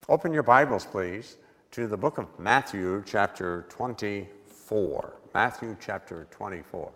Open your Bibles, please, to the book of Matthew, chapter 24. Matthew, chapter 24.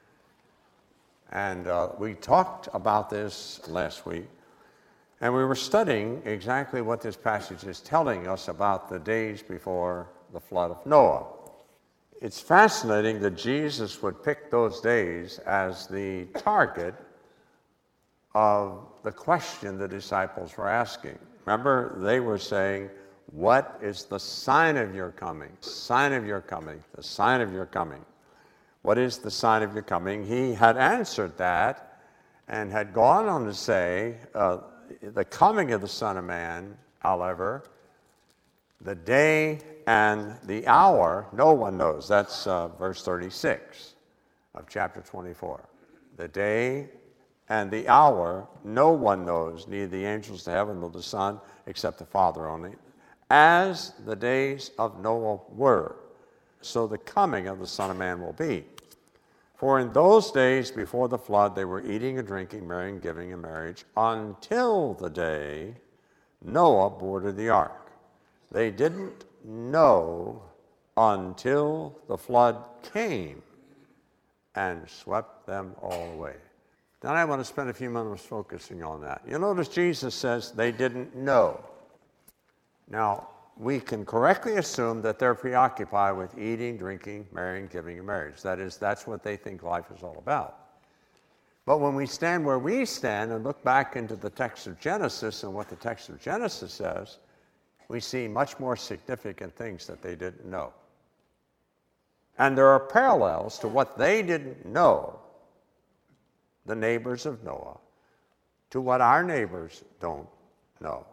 And we talked about this last week, and we were studying exactly what this passage is telling us about the days before the flood of Noah. It's fascinating that Jesus would pick those days as the target of the question the disciples were asking. Remember, they were saying, what is the sign of your coming? Sign of your coming, the sign of your coming. What is the sign of your coming? He had answered that and had gone on to say, the coming of the Son of Man, however, the day and the hour, no one knows. That's verse 36 of chapter 24. The day and the hour, no one knows, neither the angels to heaven nor the Son, except the Father only. As the days of Noah were, so the coming of the Son of Man will be. For in those days before the flood, they were eating and drinking, marrying, giving in marriage, until the day Noah boarded the ark. They didn't know until the flood came and swept them all away. Then I want to spend a few minutes focusing on that. You notice Jesus says they didn't know. Now, we can correctly assume that they're preoccupied with eating, drinking, marrying, giving in marriage. That is, that's what they think life is all about. But when we stand where we stand and look back into the text of Genesis and what the text of Genesis says, we see much more significant things that they didn't know. And there are parallels to what they didn't know, the neighbors of Noah, to what our neighbors don't know.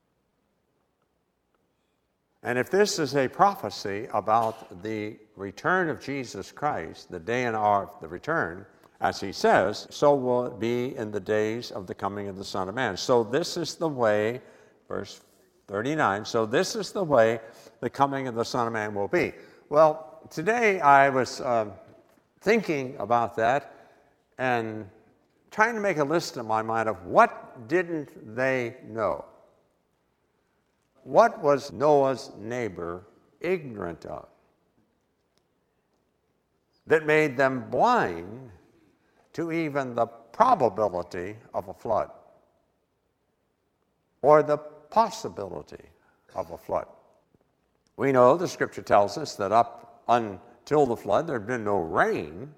And if this is a prophecy about the return of Jesus Christ, the day and hour of the return, as he says, so will it be in the days of the coming of the Son of Man. So this is the way, verse 39, so this is the way the coming of the Son of Man will be. Well, today I was thinking about that and trying to make a list in my mind of what didn't they know. What was Noah's neighbor ignorant of that made them blind to even the probability of a flood or the possibility of a flood? We know the scripture tells us that up until the flood there had been no rain,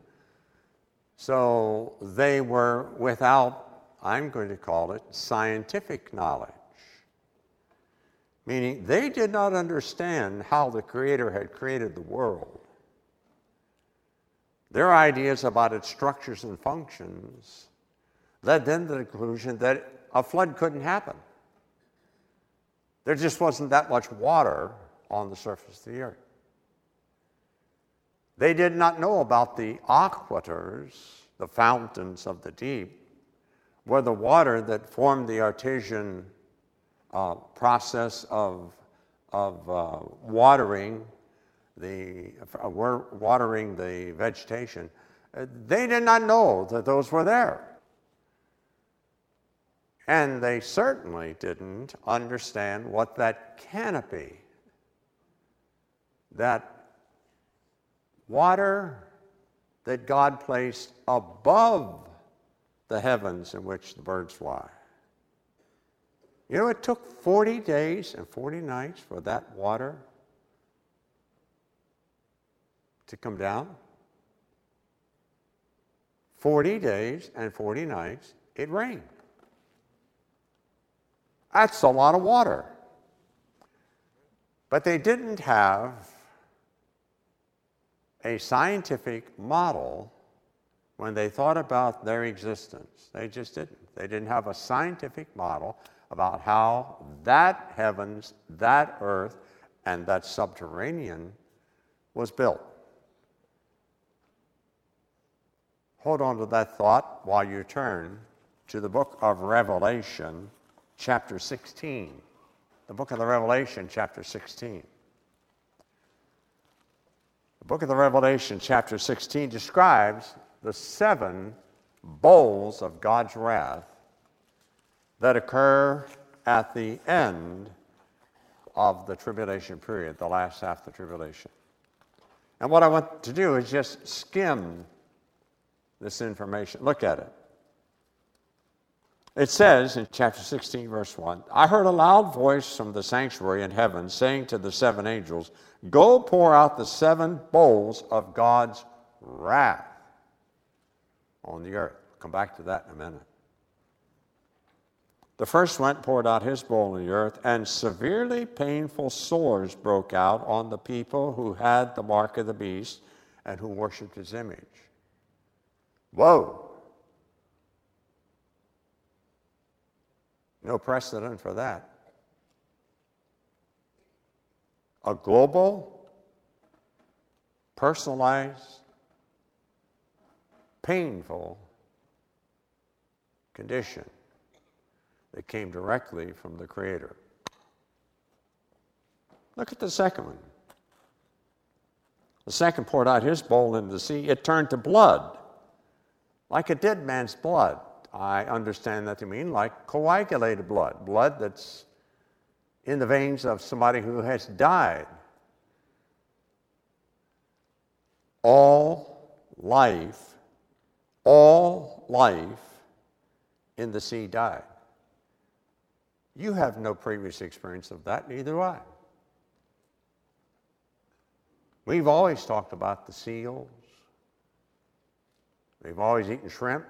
so they were without, I'm going to call it, scientific knowledge. Meaning they did not understand how the Creator had created the world. Their ideas about its structures and functions led them to the conclusion that a flood couldn't happen. There just wasn't that much water on the surface of the earth. They did not know about the aquifers, the fountains of the deep, where the water that formed the artesian process of watering the vegetation. They did not know that those were there. And they certainly didn't understand what that canopy, that water that God placed above the heavens in which the birds fly. You know, it took 40 days and 40 nights for that water to come down. 40 days and 40 nights, it rained. That's a lot of water. But they didn't have a scientific model when they thought about their existence. They just didn't. They didn't have a scientific model about how that heavens, that earth, and that subterranean was built. Hold on to that thought while you turn to the book of Revelation, chapter 16. The book of the Revelation, chapter 16. The book of the Revelation, chapter 16, describes the 7 bowls of God's wrath that occur at the end of the tribulation period, the last half of the tribulation. And what I want to do is just skim this information. Look at it. It says in chapter 16, verse 1, I heard a loud voice from the sanctuary in heaven saying to the 7 angels, go pour out the 7 bowls of God's wrath on the earth. Come back to that in a minute. The first went, poured out his bowl on the earth, and severely painful sores broke out on the people who had the mark of the beast and who worshipped his image. Whoa! No precedent for that. A global, personalized, painful condition that came directly from the Creator. Look at the second one. The second poured out his bowl into the sea. It turned to blood, like a dead man's blood. I understand that to mean like coagulated blood, blood that's in the veins of somebody who has died. All life in the sea died. You have no previous experience of that, neither do I. We've always talked about the seals. We've always eaten shrimp.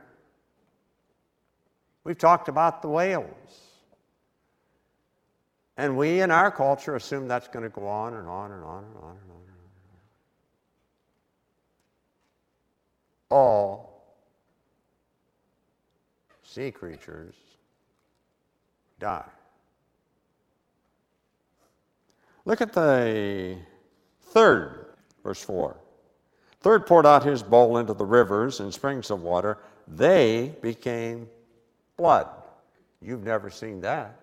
We've talked about the whales. And we in our culture assume that's going to go on and on and on and on and on and on. All sea creatures die. Look at the third, verse 4. Third poured out his bowl into the rivers and springs of water. They became blood. You've never seen that.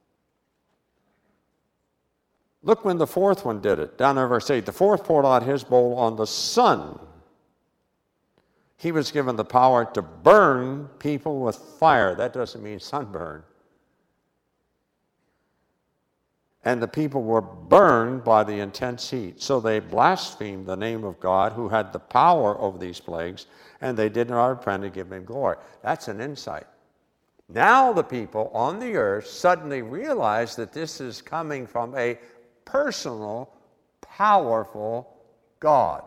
Look when the fourth one did it. Down in verse 8, the fourth poured out his bowl on the sun. He was given the power to burn people with fire. That doesn't mean sunburn. And the people were burned by the intense heat. So they blasphemed the name of God who had the power over these plagues, and they did not repent to give him glory. That's an insight. Now the people on the earth suddenly realize that this is coming from a personal, powerful God.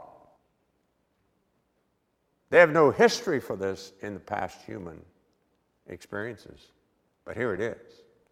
They have no history for this in the past human experiences, but here it is.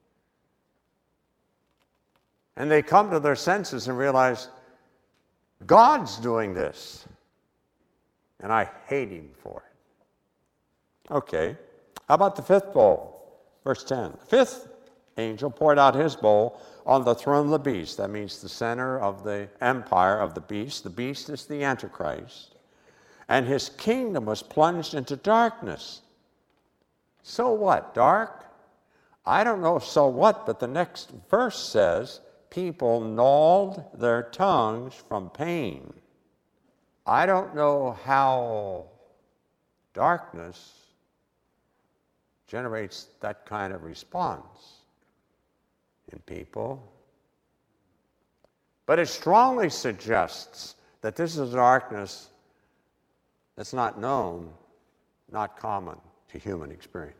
And they come to their senses and realize, God's doing this, and I hate him for it. Okay, how about the fifth bowl? Verse 10. The fifth angel poured out his bowl on the throne of the beast. That means the center of the empire of the beast. The beast is the Antichrist. And his kingdom was plunged into darkness. So what? Dark? I don't know so what, but the next verse says, people gnawed their tongues from pain. I don't know how darkness generates that kind of response in people, but it strongly suggests that this is darkness that's not known, not common to human experience.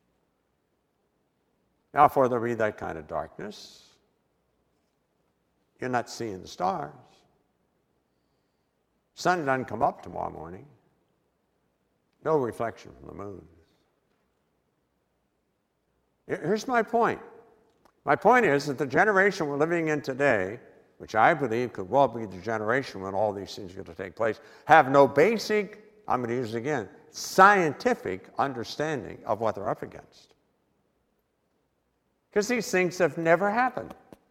Now, for there be that kind of darkness, you're not seeing the stars. Sun doesn't come up tomorrow morning. No reflection from the moon. Here's my point. My point is that the generation we're living in today, which I believe could well be the generation when all these things are going to take place, have no basic, I'm going to use it again, scientific understanding of what they're up against. Because these things have never happened.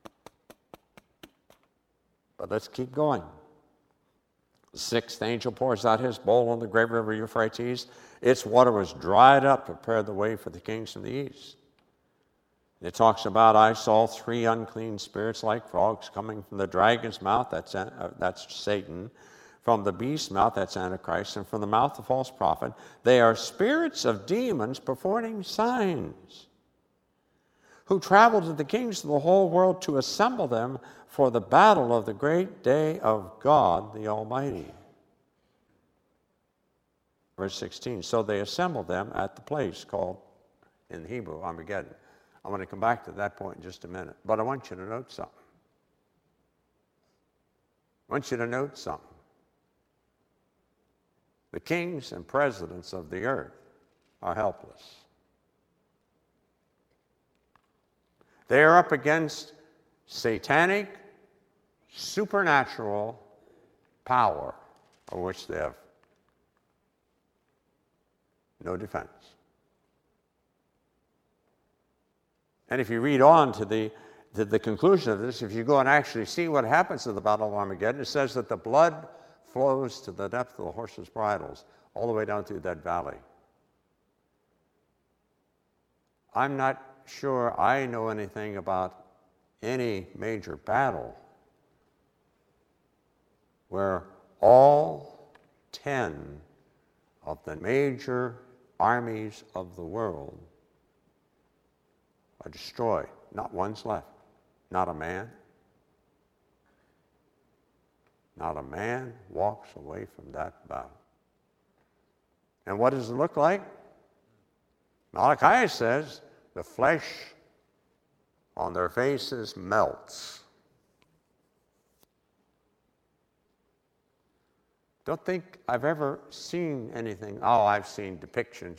But let's keep going. The sixth angel pours out his bowl on the great river Euphrates. Its water was dried up to prepare the way for the kings from the east. It talks about, I saw 3 unclean spirits like frogs coming from the dragon's mouth, that's Satan, from the beast's mouth, that's Antichrist, and from the mouth of the false prophet. They are spirits of demons performing signs, who traveled to the kings of the whole world to assemble them for the battle of the great day of God the Almighty. Verse 16, so they assembled them at the place called, in Hebrew, Armageddon. I'm going to come back to that point in just a minute, but I want you to note something. The kings and presidents of the earth are helpless. They are up against satanic, supernatural power of which they have no defense. And if you read on to the conclusion of this, if you go and actually see what happens at the Battle of Armageddon, it says that the blood flows to the depth of the horses' bridles, all the way down through that valley. I'm not sure I know anything about any major battle where all 10 of the major armies of the world are destroyed. Not one's left. Not a man. Not a man walks away from that battle. And what does it look like? Malachi says, the flesh on their faces melts. Don't think I've ever seen anything. Oh, I've seen depictions,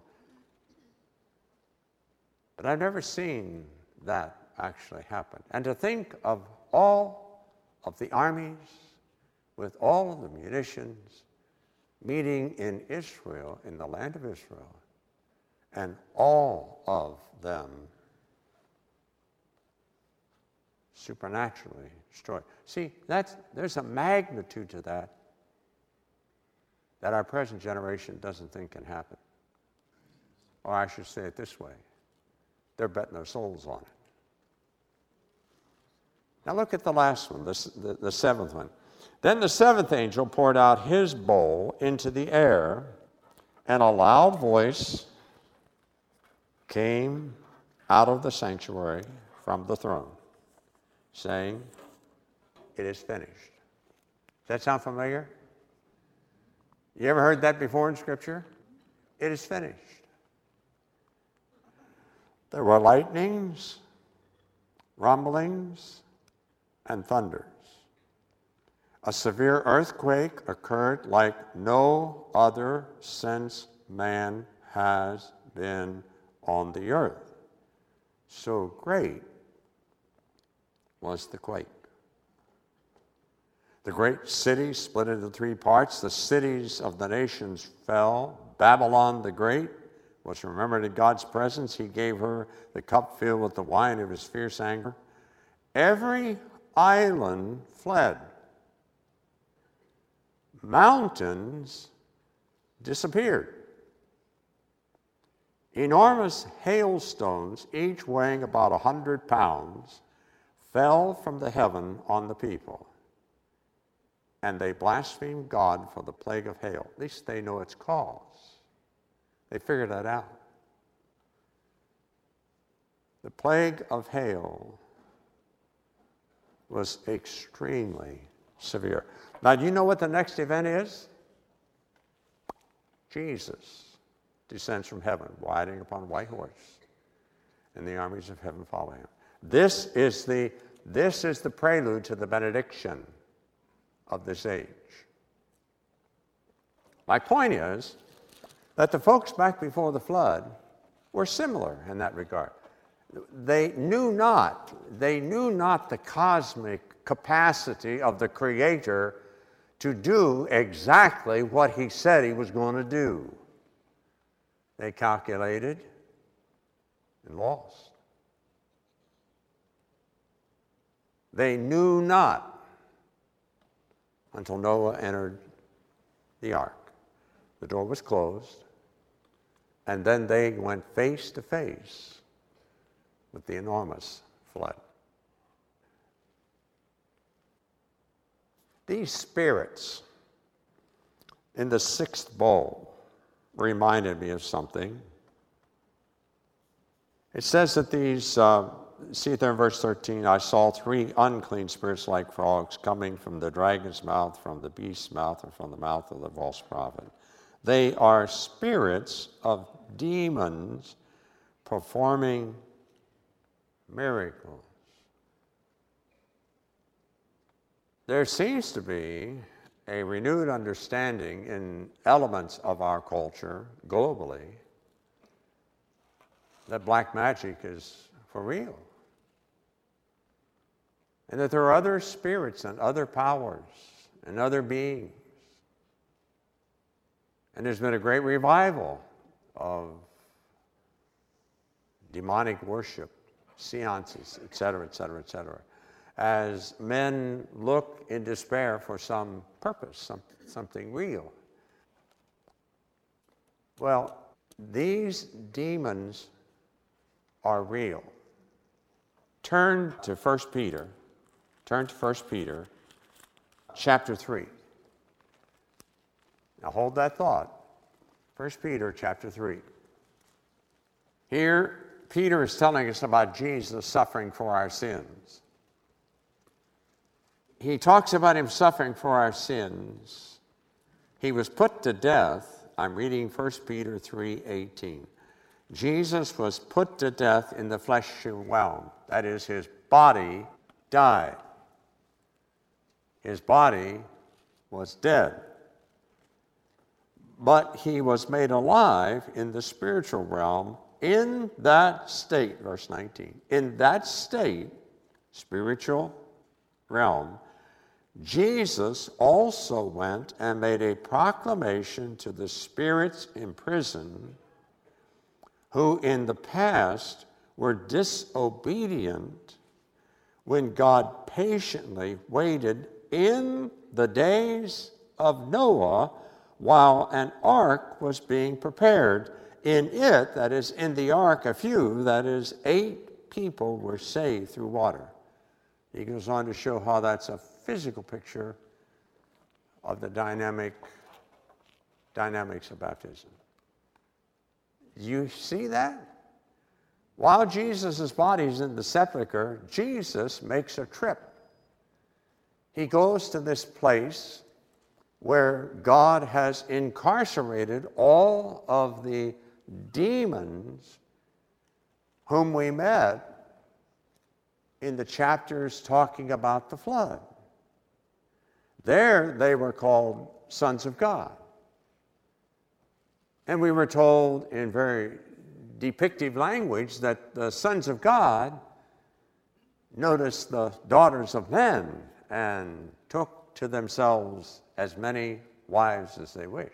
but I've never seen that actually happen. And to think of all of the armies with all of the munitions meeting in Israel, in the land of Israel, and all of them supernaturally destroyed. See, there's a magnitude to that our present generation doesn't think can happen. Or I should say it this way, they're betting their souls on it. Now look at the last one, the seventh one. Then the seventh angel poured out his bowl into the air, and a loud voice came out of the sanctuary from the throne, saying, "It is finished." Does that sound familiar? You ever heard that before in Scripture? It is finished. There were lightnings, rumblings, and thunders. A severe earthquake occurred like no other since man has been on the earth. So great was the quake. The great city split into three parts. The cities of the nations fell. Babylon the Great was remembered in God's presence. He gave her the cup filled with the wine of his fierce anger. Every island fled. Mountains disappeared. Enormous hailstones, each weighing about 100 pounds, fell from the heaven on the people. And they blasphemed God for the plague of hail. At least they know its cause. They figured that out. The plague of hail was extremely severe. Now, do you know what the next event is? Jesus descends from heaven, riding upon a white horse, and the armies of heaven follow him. This is the prelude to the benediction of this age. My point is that the folks back before the flood were similar in that regard. They knew not the cosmic capacity of the Creator to do exactly what he said he was going to do. They calculated and lost. They knew not until Noah entered the ark. The door was closed, and then they went face to face with the enormous flood. These spirits in the sixth bowl reminded me of something It says that these, see there in verse 13, I saw 3 unclean spirits like frogs coming from the dragon's mouth, from the beast's mouth, and from the mouth of the false prophet. They are spirits of demons performing miracles. There seems to be a renewed understanding in elements of our culture globally that black magic is for real, and that there are other spirits and other powers and other beings. And there's been a great revival of demonic worship, seances, etc., etc., etc., as men look in despair for some purpose, something real. Well, these demons are real. Turn to 1 Peter. Turn to 1 Peter chapter 3. Now hold that thought. 1 Peter chapter 3. Here, Peter is telling us about Jesus suffering for our sins. He talks about him suffering for our sins. He was put to death. I'm reading 1 Peter 3:18. Jesus was put to death in the fleshly realm. That is, his body died. His body was dead. But he was made alive in the spiritual realm in that state, verse 19. In that state, spiritual realm, Jesus also went and made a proclamation to the spirits in prison who in the past were disobedient when God patiently waited in the days of Noah while an ark was being prepared. In it, that is, in the ark, a few, that is, 8 people were saved through water. He goes on to show how that's a physical picture of the dynamics of baptism. You see that? While Jesus' body is in the sepulcher, Jesus makes a trip. He goes to this place where God has incarcerated all of the demons whom we met in the chapters talking about the flood. There they were called sons of God. And we were told in very depictive language that the sons of God noticed the daughters of men and took to themselves as many wives as they wished.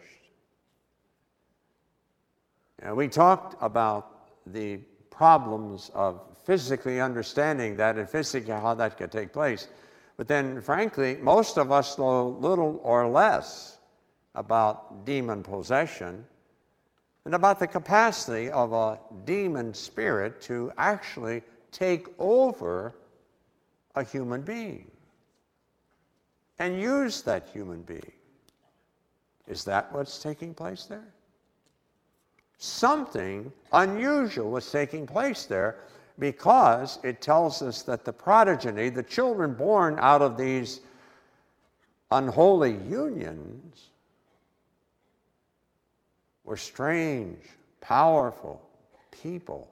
And we talked about the problems of physically understanding that and physically how that could take place. But then, frankly, most of us know little or less about demon possession and about the capacity of a demon spirit to actually take over a human being and use that human being. Is that what's taking place there? Something unusual was taking place there, because it tells us that the progeny, the children born out of these unholy unions, were strange, powerful people.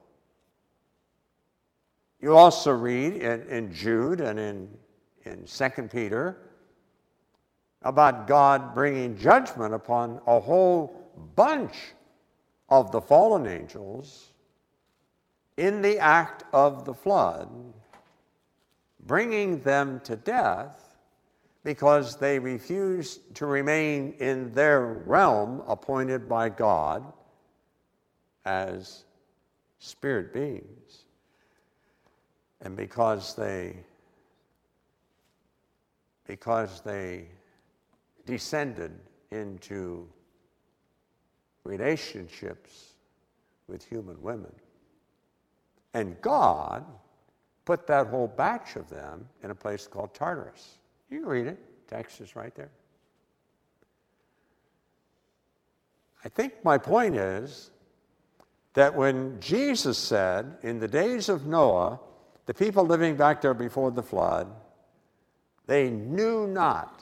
You also read in Jude and in 2 Peter about God bringing judgment upon a whole bunch of the fallen angels in the act of the flood, bringing them to death because they refused to remain in their realm appointed by God as spirit beings, and because they descended into relationships with human women. And God put that whole batch of them in a place called Tartarus. You can read it. Text is right there. I think my point is that when Jesus said, in the days of Noah, the people living back there before the flood, they knew not.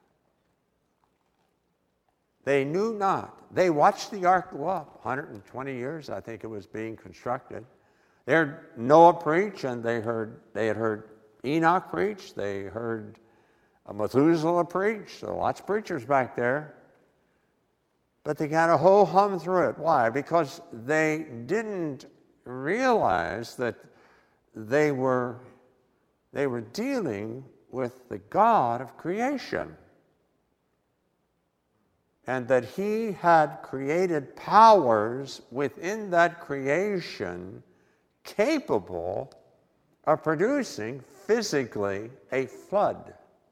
They knew not. They watched the ark go up. 120 years, I think it was being constructed. They heard Noah preach, and they had heard Enoch preach. They heard Methuselah preach. So lots of preachers back there. But they got a whole hum through it. Why? Because they didn't realize that they were dealing with the God of creation, and that he had created powers within that creation capable of producing physically a flood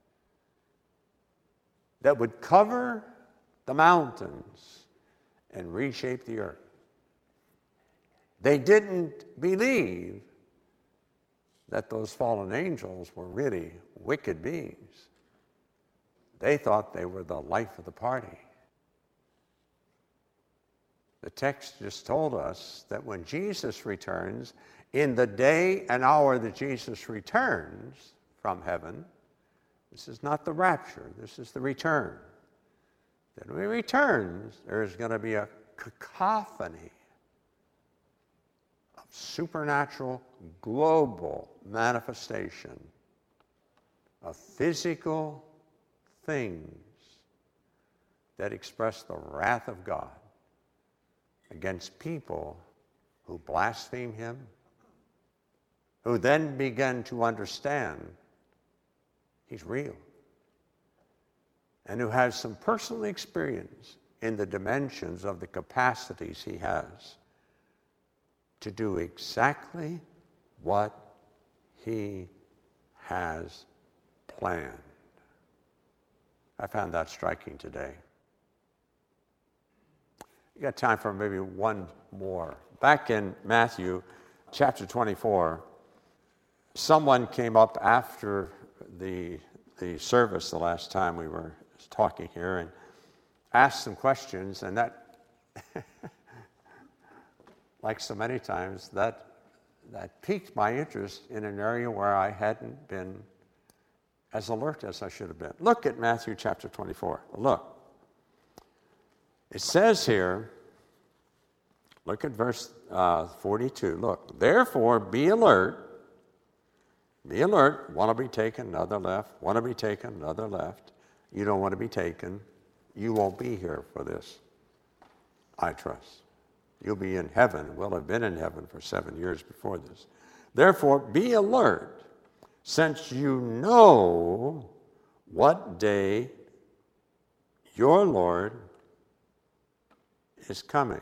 that would cover the mountains and reshape the earth. They didn't believe that those fallen angels were really wicked beings. They thought they were the life of the party. The text just told us that when Jesus returns, in the day and hour that Jesus returns from heaven, this is not the rapture, this is the return. Then when he returns, there's going to be a cacophony of supernatural, global manifestation of physical things that express the wrath of God against people who blaspheme him, who then begin to understand he's real, and who has some personal experience in the dimensions of the capacities he has to do exactly what he has planned. I found that striking today. You got time for maybe one more. Back in Matthew chapter 24, someone came up after the service the last time we were talking here and asked some questions, and that, like so many times, that piqued my interest in an area where I hadn't been as alert as I should have been. Look at Matthew chapter 24. Look. It says here, look at verse 42. Look, therefore be alert. Be alert. Want to be taken, another left. Want to be taken, another left. You don't want to be taken. You won't be here for this, I trust. You'll be in heaven. Will have been in heaven for 7 years before this. Therefore, be alert, since you know what day your Lord is coming.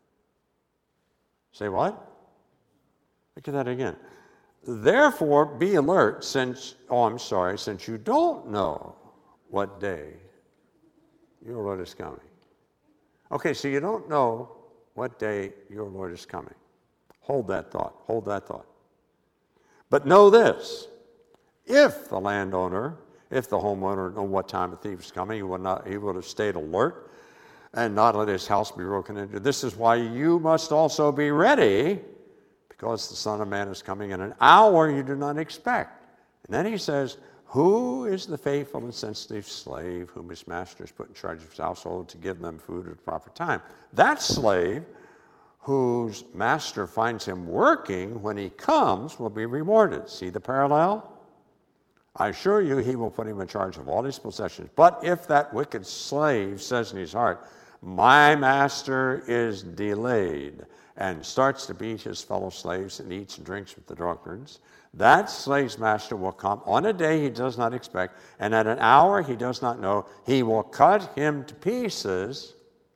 Say what? Look at that again. Therefore, be alert, since you don't know what day your Lord is coming. Okay, so you don't know what day your Lord is coming. Hold that thought. Hold that thought. But know this. If the landowner, if the homeowner knew what time the thief is coming, he would have stayed alert and not let his house be broken into. This is why you must also be ready, because the Son of Man is coming in an hour you do not expect. And then he says, who is the faithful and sensitive slave whom his master has put in charge of his household to give them food at the proper time? That slave whose master finds him working when he comes will be rewarded. See the parallel? I assure you, he will put him in charge of all his possessions. But if that wicked slave says in his heart, my master is delayed, and starts to beat his fellow slaves and eats and drinks with the drunkards, that slave's master will come on a day he does not expect, and at an hour he does not know. He will cut him to pieces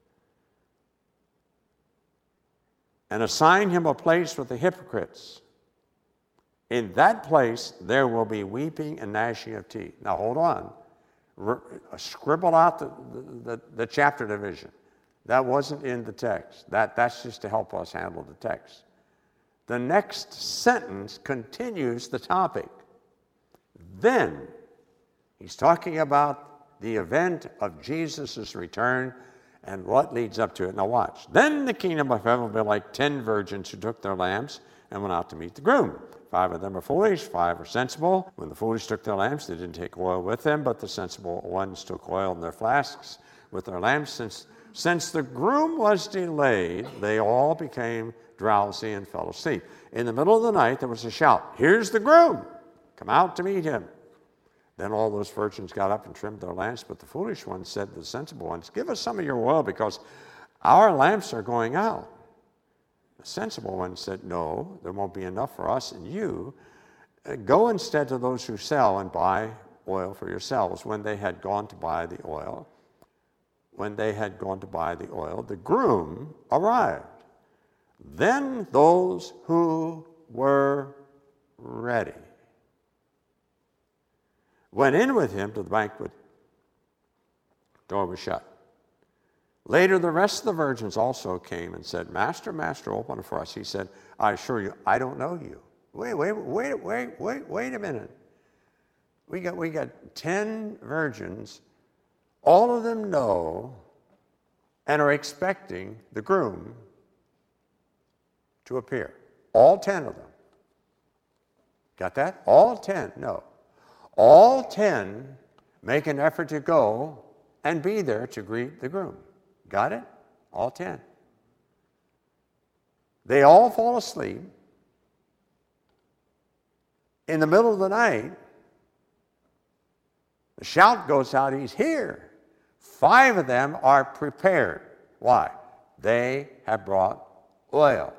and assign him a place with the hypocrites. In that place, there will be weeping and gnashing of teeth. Now, hold on. Scribble out the chapter division. That wasn't in the text. That's just to help us handle the text. The next sentence continues the topic. Then, he's talking about the event of Jesus' return and what leads up to it. Now watch. Then the kingdom of heaven will be like 10 virgins who took their lamps and went out to meet the groom. 5 of them are foolish, 5 are sensible. When the foolish took their lamps, they didn't take oil with them, but the sensible ones took oil in their flasks with their lamps. Since the groom was delayed, they all became drowsy and fell asleep. In the middle of the night, there was a shout, "Here's the groom! Come out to meet him." Then all those virgins got up and trimmed their lamps, but the foolish ones said to the sensible ones, "Give us some of your oil, because our lamps are going out." The sensible ones said, "No, there won't be enough for us and you. Go instead to those who sell and buy oil for yourselves." When they had gone to buy the oil, the groom arrived. Then those who were ready went in with him to the banquet. Door was shut. Later, the rest of the virgins also came and said, "Master, Master, open it for us." He said, "I assure you, I don't know you." Wait a minute. We got 10 virgins. All of them know and are expecting the groom to appear. All 10 of them. Got that? All 10 know. All 10 make an effort to go and be there to greet the groom. Got it? All 10. They all fall asleep. In the middle of the night, the shout goes out, "He's here." 5 of them are prepared. Why? They have brought oil.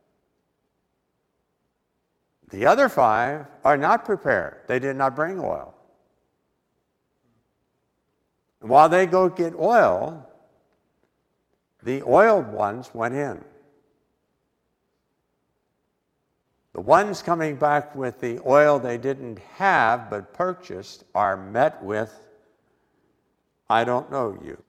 The other 5 are not prepared. They did not bring oil. And while they go get oil, the oiled ones went in. The ones coming back with the oil they didn't have but purchased are met with, "I don't know you."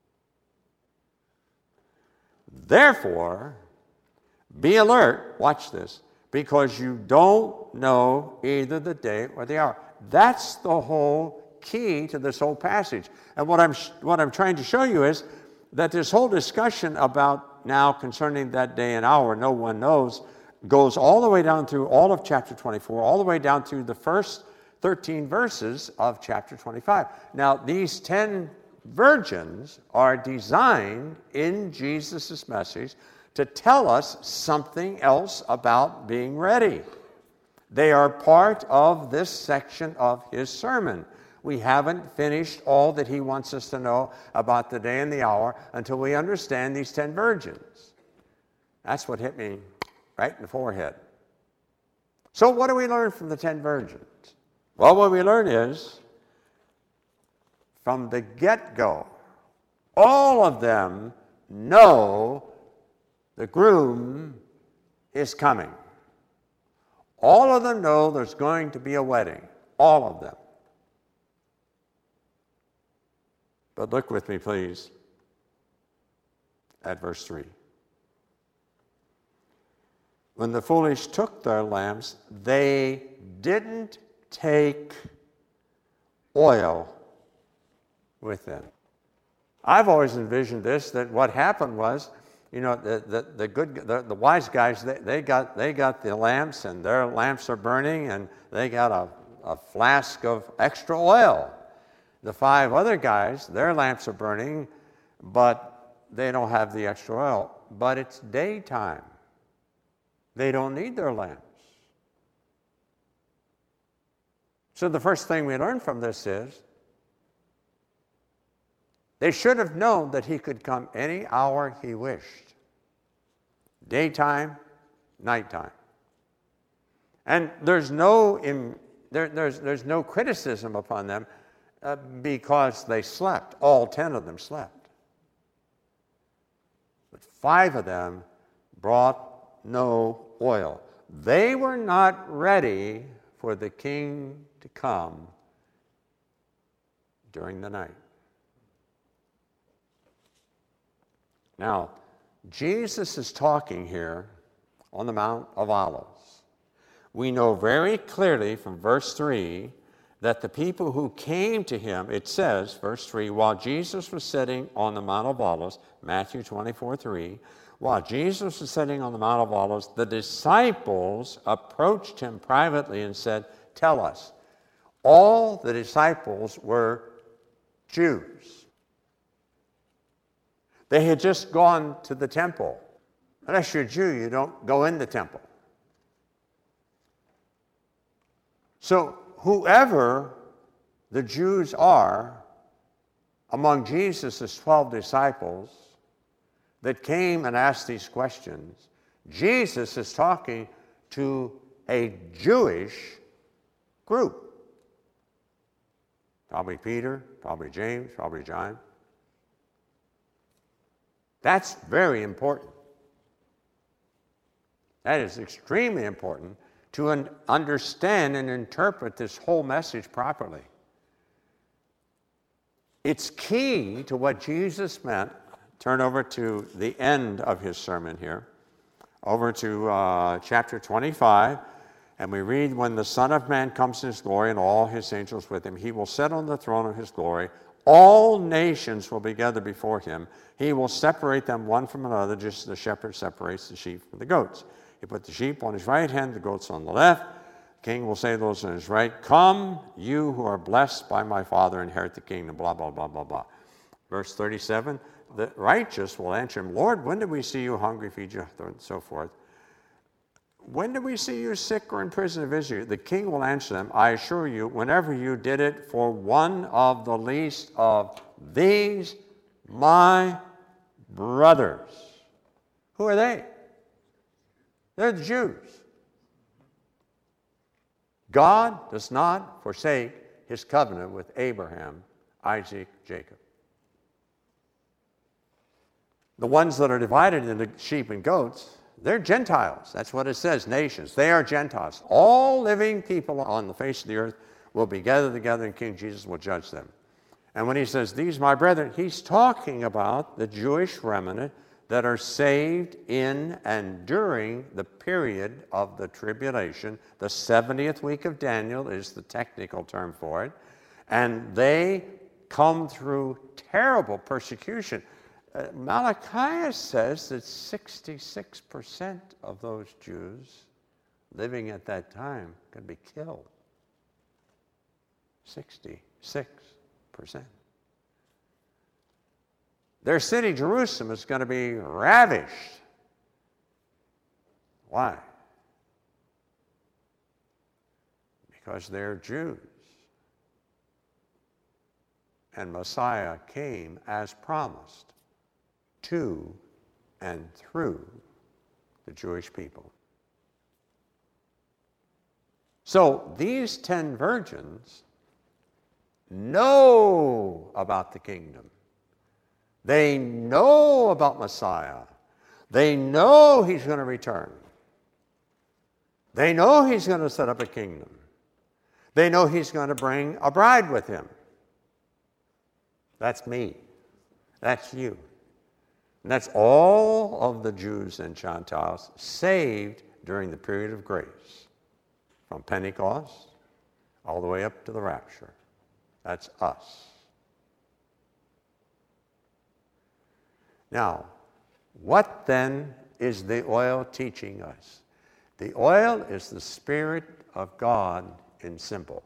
Therefore, be alert, watch this, because you don't know either the day or the hour. That's the whole key to this whole passage. And what I'm trying to show you is that this whole discussion about now concerning that day and hour, no one knows, goes all the way down through all of chapter 24, all the way down through the first 13 verses of chapter 25. Now, these 10 virgins are designed in Jesus' message to tell us something else about being ready. They are part of this section of his sermon. We haven't finished all that he wants us to know about the day and the hour until we understand these 10 virgins. That's what hit me right in the forehead. So what do we learn from the 10 virgins? Well, what we learn is, from the get-go, all of them know the groom is coming. All of them know there's going to be a wedding. All of them. But look with me, please, at verse 3. When the foolish took their lamps, they didn't take oil with them. I've always envisioned this, that what happened was, you know, the wise guys, they got the lamps, and their lamps are burning, and they got a flask of extra oil. The 5 other guys, their lamps are burning, but they don't have the extra oil. But it's daytime. They don't need their lamps. So the first thing we learn from this is, they should have known that he could come any hour he wished. Daytime, nighttime. And there's no criticism upon them because they slept. All 10 of them slept. But 5 of them brought no oil. They were not ready for the king to come during the night. Now, Jesus is talking here on the Mount of Olives. We know very clearly from verse 3 that the people who came to him, it says, verse 3, while Jesus was sitting on the Mount of Olives, Matthew 24:3, while Jesus was sitting on the Mount of Olives, the disciples approached him privately and said, tell us. All the disciples were Jews. They had just gone to the temple. Unless you're a Jew, you don't go in the temple. So whoever the Jews are among Jesus' 12 disciples that came and asked these questions, Jesus is talking to a Jewish group. Probably Peter, probably James, probably John. That's very important. That is extremely important to understand and interpret this whole message properly. It's key to what Jesus meant. Turn over to the end of his sermon here, over to chapter 25, and we read, when the Son of Man comes in his glory and all his angels with him, he will sit on the throne of his glory. All nations will be gathered before him. He will separate them one from another, just as the shepherd separates the sheep from the goats. He put the sheep on his right hand, the goats on the left. The king will say to those on his right, come, you who are blessed by my Father, inherit the kingdom, blah, blah, blah, blah, blah. Verse 37, the righteous will answer him, Lord, when did we see you hungry, feed you, and so forth? When did we see you sick or in prison and visit you? The king will answer them, I assure you, whenever you did it for one of the least of these, my brothers. Who are they? They're the Jews. God does not forsake his covenant with Abraham, Isaac, Jacob. The ones that are divided into sheep and goats, they're Gentiles. That's what it says, nations. They are Gentiles. All living people on the face of the earth will be gathered together, and King Jesus will judge them. And when he says, these my brethren, he's talking about the Jewish remnant that are saved in and during the period of the tribulation. The 70th week of Daniel is the technical term for it. And they come through terrible persecution. Malachi says that 66% of those Jews living at that time could be killed. 66%. Their city, Jerusalem, is going to be ravished. Why? Because they're Jews. And Messiah came as promised to and through the Jewish people. So these 10 virgins know about the kingdom. They know about Messiah. They know he's going to return. They know he's going to set up a kingdom. They know he's going to bring a bride with him. That's me. That's you. And that's all of the Jews and Gentiles saved during the period of grace, from Pentecost all the way up to the rapture. That's us. Now, what then is the oil teaching us? The oil is the Spirit of God in simple.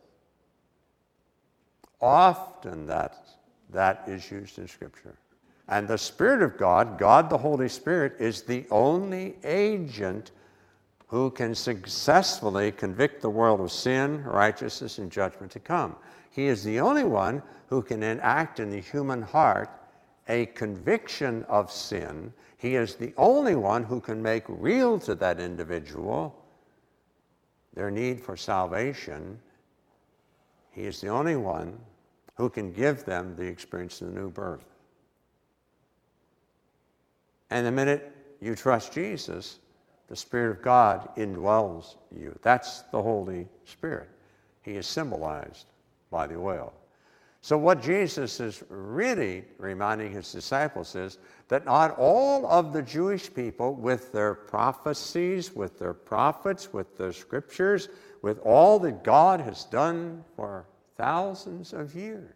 Often that is used in Scripture. And the Spirit of God, God the Holy Spirit, is the only agent who can successfully convict the world of sin, righteousness, and judgment to come. He is the only one who can enact in the human heart a conviction of sin. He is the only one who can make real to that individual their need for salvation. He is the only one who can give them the experience of the new birth. And the minute you trust Jesus, the Spirit of God indwells you. That's the Holy Spirit. He is symbolized by the oil. So what Jesus is really reminding his disciples is that not all of the Jewish people, with their prophecies, with their prophets, with their scriptures, with all that God has done for thousands of years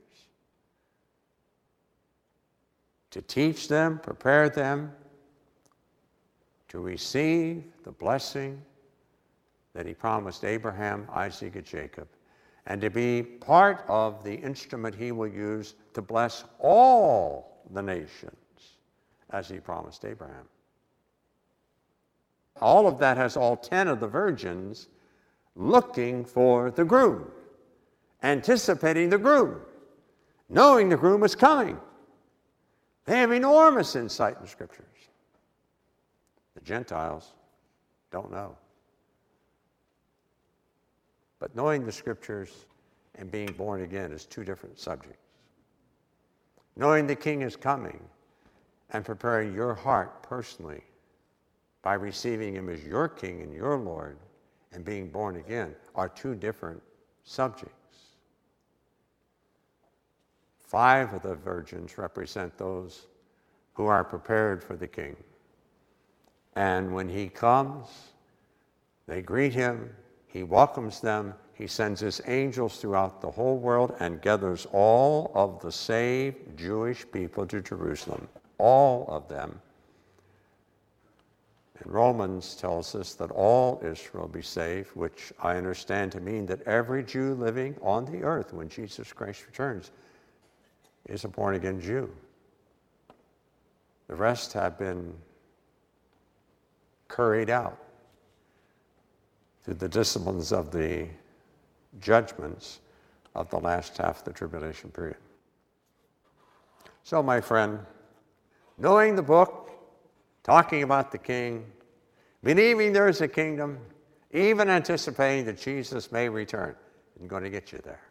to teach them, prepare them to receive the blessing that he promised Abraham, Isaac, and Jacob, and to be part of the instrument he will use to bless all the nations, as he promised Abraham. All of that has all 10 of the virgins looking for the groom, anticipating the groom, knowing the groom is coming. They have enormous insight in the Scriptures. The Gentiles don't know. But knowing the Scriptures and being born again is two different subjects. Knowing the King is coming and preparing your heart personally by receiving him as your King and your Lord and being born again are two different subjects. 5 of the virgins represent those who are prepared for the King. And when he comes, they greet him, he welcomes them, he sends his angels throughout the whole world and gathers all of the saved Jewish people to Jerusalem, all of them. And Romans tells us that all Israel will be saved, which I understand to mean that every Jew living on the earth when Jesus Christ returns is a born-again Jew. The rest have been curried out through the disciplines of the judgments of the last half of the tribulation period. So, my friend, knowing the book, talking about the King, believing there is a kingdom, even anticipating that Jesus may return, isn't going to get you there.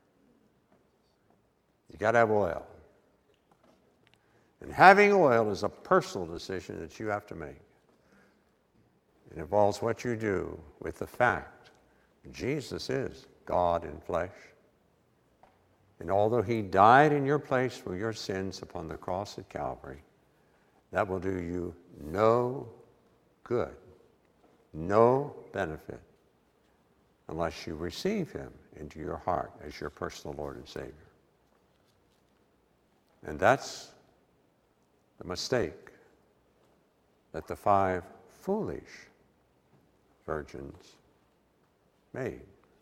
You got to have oil. And having oil is a personal decision that you have to make. It involves what you do with the fact Jesus is God in flesh. And although he died in your place for your sins upon the cross at Calvary, that will do you no good, no benefit, unless you receive him into your heart as your personal Lord and Savior. And that's the mistake that the 5 foolish virgins made.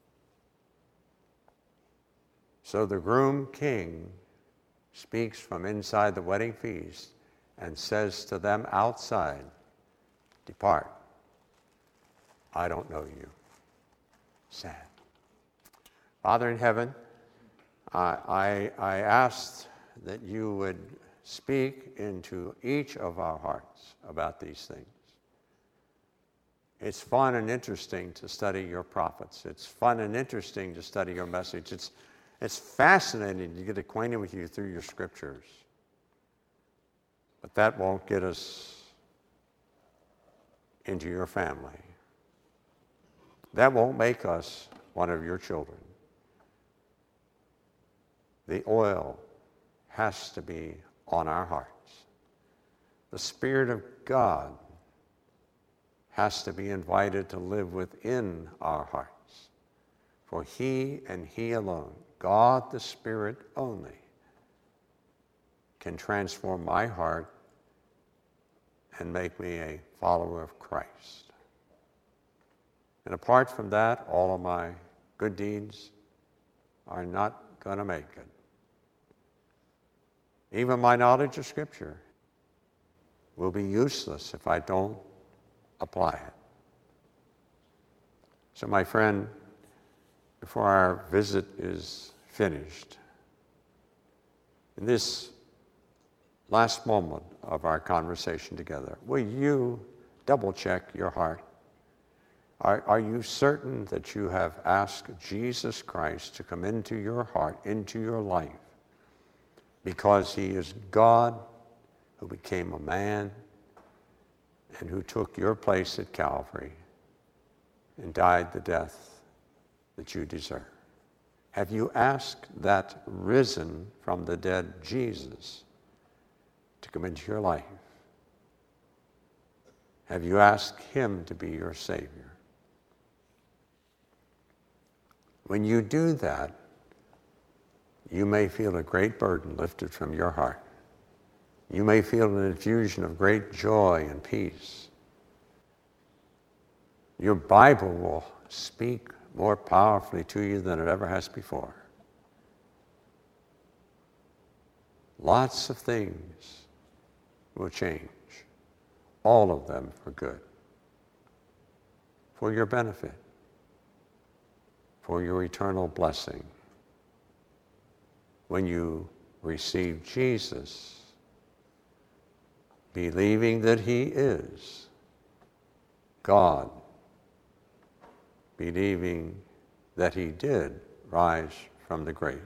So the groom king speaks from inside the wedding feast and says to them outside, "Depart. I don't know you." Sad. Father in heaven, I asked that you would speak into each of our hearts about these things. It's fun and interesting to study your prophets. It's fun and interesting to study your message. It's fascinating to get acquainted with you through your Scriptures. But that won't get us into your family. That won't make us one of your children. The oil has to be on our hearts. The Spirit of God has to be invited to live within our hearts. For he and he alone, God the Spirit only, can transform my heart and make me a follower of Christ. And apart from that, all of my good deeds are not going to make it. Even my knowledge of Scripture will be useless if I don't apply it. So, my friend, before our visit is finished, in this last moment of our conversation together, will you double-check your heart? Are you certain that you have asked Jesus Christ to come into your heart, into your life, because he is God who became a man and who took your place at Calvary and died the death that you deserve? Have you asked that risen from the dead Jesus to come into your life? Have you asked him to be your Savior? When you do that, you may feel a great burden lifted from your heart. You may feel an infusion of great joy and peace. Your Bible will speak more powerfully to you than it ever has before. Lots of things will change, all of them for good, for your benefit, for your eternal blessing. When you receive Jesus, believing that he is God, believing that he did rise from the grave,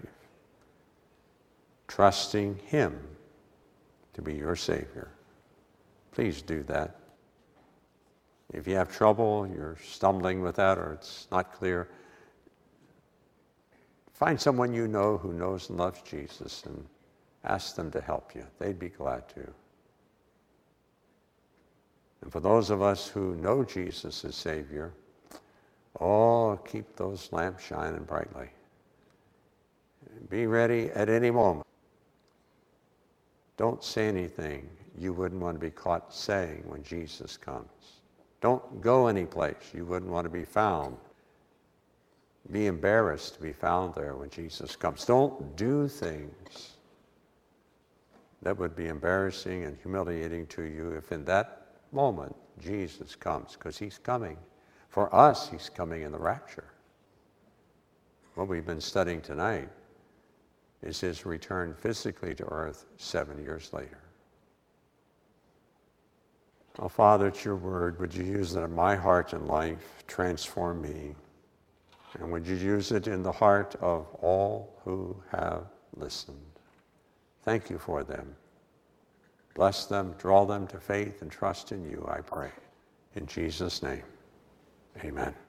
trusting him to be your Savior. Please do that. If you have trouble, you're stumbling with that, or it's not clear, find someone you know who knows and loves Jesus and ask them to help you. They'd be glad to. And for those of us who know Jesus as Savior, keep those lamps shining brightly. Be ready at any moment. Don't say anything you wouldn't want to be caught saying when Jesus comes. Don't go any place you wouldn't want to be found. Be embarrassed to be found there when Jesus comes. Don't do things that would be embarrassing and humiliating to you if in that moment Jesus comes, because he's coming. For us, he's coming in the rapture. What we've been studying tonight is his return physically to earth 7 years later. Oh, Father, it's your word. Would you use it in my heart and life, transform me? And would you use it in the heart of all who have listened? Thank you for them. Bless them, draw them to faith and trust in you, I pray. In Jesus' name, amen.